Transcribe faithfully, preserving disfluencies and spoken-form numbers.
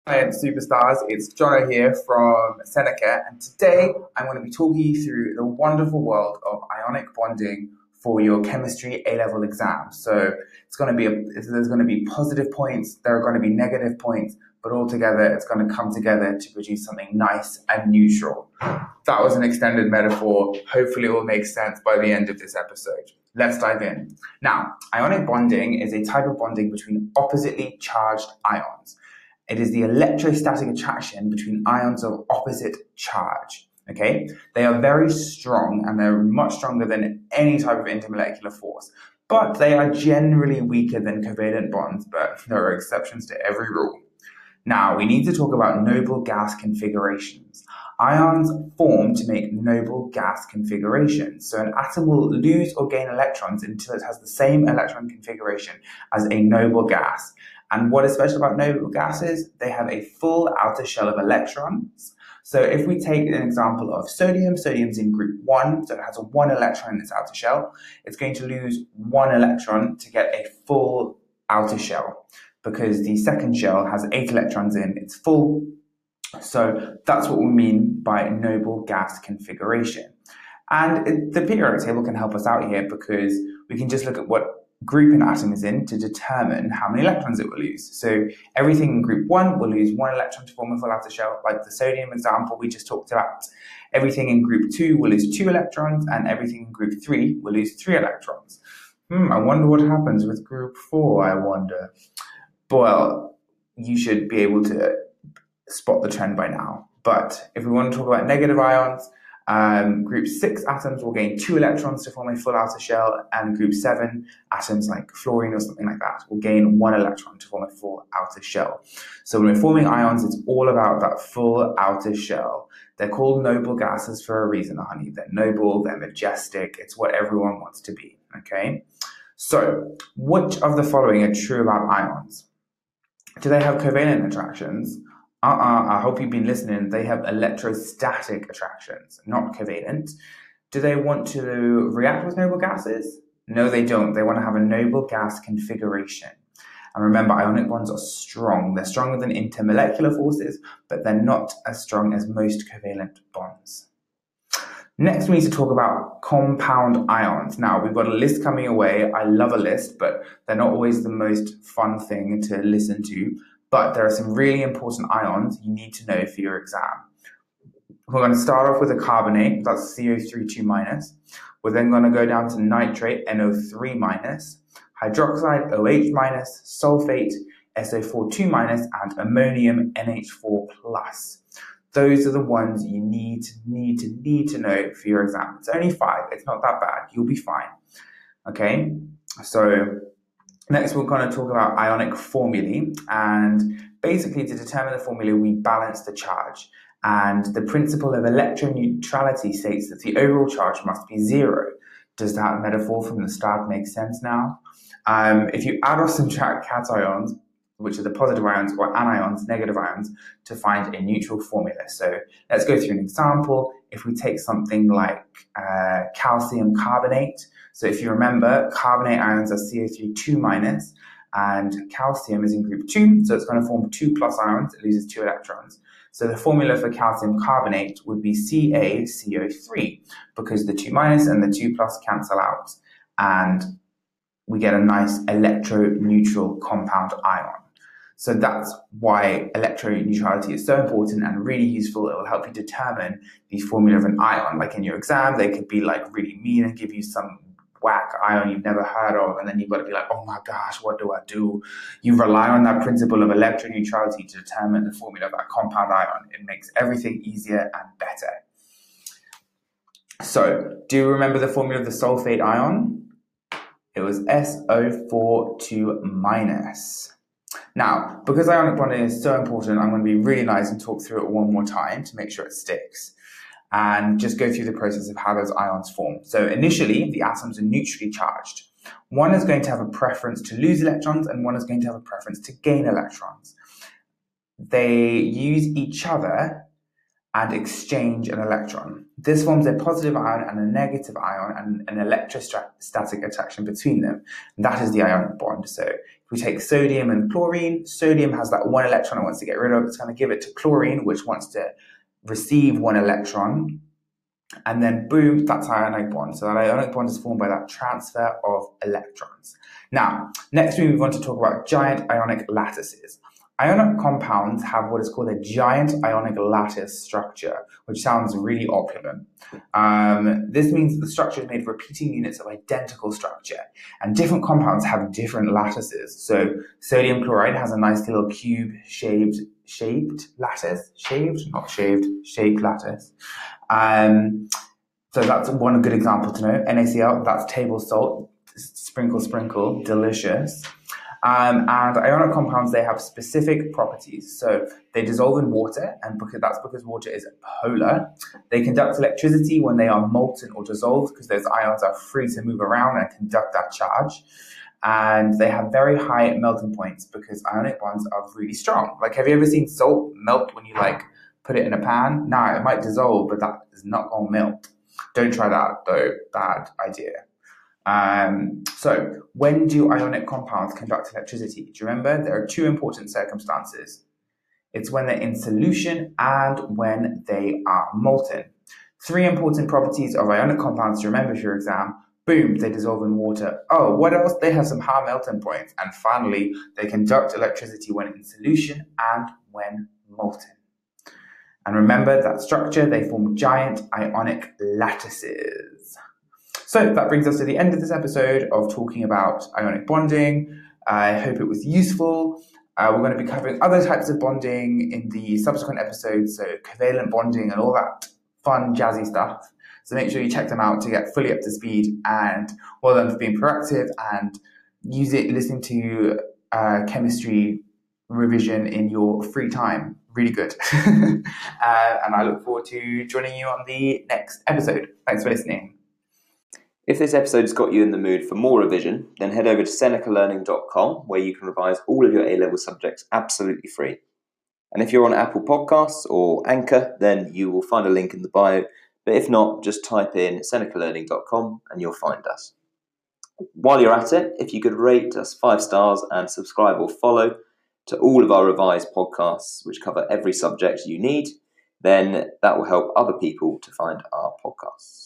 Science superstars, it's Jono here from Seneca, and today I'm going to be talking you through the wonderful world of ionic bonding for your chemistry A-level exam. So it's going to be a, there's going to be positive points, there are going to be negative points, but altogether it's going to come together to produce something nice and neutral. That was an extended metaphor. Hopefully it will make sense by the end of this episode. Let's dive in. Now, ionic bonding is a type of bonding between oppositely charged ions. It is the electrostatic attraction between ions of opposite charge, okay? They are very strong and they're much stronger than any type of intermolecular force, but they are generally weaker than covalent bonds, but there are exceptions to every rule. Now, we need to talk about noble gas configurations. Ions form to make noble gas configurations. So an atom will lose or gain electrons until it has the same electron configuration as a noble gas. And what is special about noble gases? They have a full outer shell of electrons. So if we take an example of sodium, sodium's in group one, so it has a one electron in its outer shell. It's going to lose one electron to get a full outer shell because the second shell has eight electrons in, it's full. So that's what we mean by noble gas configuration. And it, the periodic table can help us out here because we can just look at what group an atom is in to determine how many electrons it will lose. So everything in group one will lose one electron to form a full outer shell, like the sodium example we just talked about. Everything in group two will lose two electrons, and everything in group three will lose three electrons. Hmm, I wonder what happens with group four, I wonder. Well, you should be able to spot the trend by now. But if we want to talk about negative ions, Um, group six atoms will gain two electrons to form a full outer shell, and group seven atoms like fluorine or something like that will gain one electron to form a full outer shell. So when we're forming ions, it's all about that full outer shell. They're called noble gases for a reason, honey. They're noble, they're majestic, it's what everyone wants to be, okay? So, which of the following are true about ions? Do they have covalent attractions? Uh-uh, I hope you've been listening. They have electrostatic attractions, not covalent. Do they want to react with noble gases? No, they don't. They want to have a noble gas configuration. And remember, ionic bonds are strong. They're stronger than intermolecular forces, but they're not as strong as most covalent bonds. Next, we need to talk about compound ions. Now, we've got a list coming your way. I love a list, but they're not always the most fun thing to listen to. But there are some really important ions you need to know for your exam. We're going to start off with a carbonate, that's C O three two minus. We're then going to go down to nitrate, N O three minus, hydroxide, O H minus, sulfate, S O four two minus, and ammonium, N H four plus. Those are the ones you need to, need to, need to know for your exam. It's only five, it's not that bad, you'll be fine. Okay, so next, we're going to talk about ionic formulae, and basically to determine the formula, we balance the charge. And the principle of electroneutrality states that the overall charge must be zero. Does that metaphor from the start make sense now? Um, if you add or subtract cations, which are the positive ions, or anions, negative ions, to find a neutral formula. So let's go through an example. If we take something like uh, calcium carbonate, so if you remember, carbonate ions are C O three two minus, and calcium is in group two, so it's going to form two plus ions, it loses two electrons. So the formula for calcium carbonate would be C A C O three, because the two minus and the two plus cancel out, and we get a nice electroneutral compound ion. So that's why electroneutrality is so important and really useful. It will help you determine the formula of an ion. Like in your exam, they could be like really mean and give you some whack ion you've never heard of, and then you've got to be like, oh my gosh, what do I do? You rely on that principle of electroneutrality to determine the formula of that compound ion. It makes everything easier and better. So, do you remember the formula of the sulfate ion? It was S O four two minus. Now, because ionic bonding is so important, I'm going to be really nice and talk through it one more time to make sure it sticks, and just go through the process of how those ions form. So initially, the atoms are neutrally charged. One is going to have a preference to lose electrons, and one is going to have a preference to gain electrons. They use each other and exchange an electron. This forms a positive ion and a negative ion and an electrostatic attraction between them. And that is the ionic bond. So if If we take sodium and chlorine, sodium has that one electron it wants to get rid of. It's going to give it to chlorine, which wants to receive one electron. And then boom, that's ionic bond. So that ionic bond is formed by that transfer of electrons. Now, next we move on to talk about giant ionic lattices. Ionic compounds have what is called a giant ionic lattice structure, which sounds really opulent. Um, this means that the structure is made of repeating units of identical structure, and different compounds have different lattices. So sodium chloride has a nice little cube-shaped shaped lattice, shaved, not shaved, shaped lattice. Um, so that's one good example to know. NaCl, that's table salt, sprinkle, sprinkle, delicious. Um, and ionic compounds, they have specific properties. So they dissolve in water, and because that's because water is polar. They conduct electricity when they are molten or dissolved, because those ions are free to move around and conduct that charge. And they have very high melting points because ionic bonds are really strong. Like, have you ever seen salt melt when you like put it in a pan? Nah, it might dissolve, but that is not going to melt. Don't try that though, bad idea. Um, so when do ionic compounds conduct electricity? Do you remember? There are two important circumstances. It's when they're in solution and when they are molten. Three important properties of ionic compounds to remember for your exam. Boom, they dissolve in water. Oh, what else? They have some high melting points. And finally, they conduct electricity when in solution and when molten. And remember that structure, they form giant ionic lattices. So that brings us to the end of this episode of talking about ionic bonding. I hope it was useful. Uh, we're going to be covering other types of bonding in the subsequent episodes, so covalent bonding and all that fun, jazzy stuff. So make sure you check them out to get fully up to speed, and well done for being proactive and use it listening to uh, chemistry revision in your free time. Really good. uh, and I look forward to joining you on the next episode. Thanks for listening. If this episode's got you in the mood for more revision, then head over to seneca learning dot com, where you can revise all of your A-level subjects absolutely free. And if you're on Apple Podcasts or Anchor, then you will find a link in the bio. But if not, just type in seneca learning dot com and you'll find us. While you're at it, if you could rate us five stars and subscribe or follow to all of our revised podcasts, which cover every subject you need, then that will help other people to find our podcasts.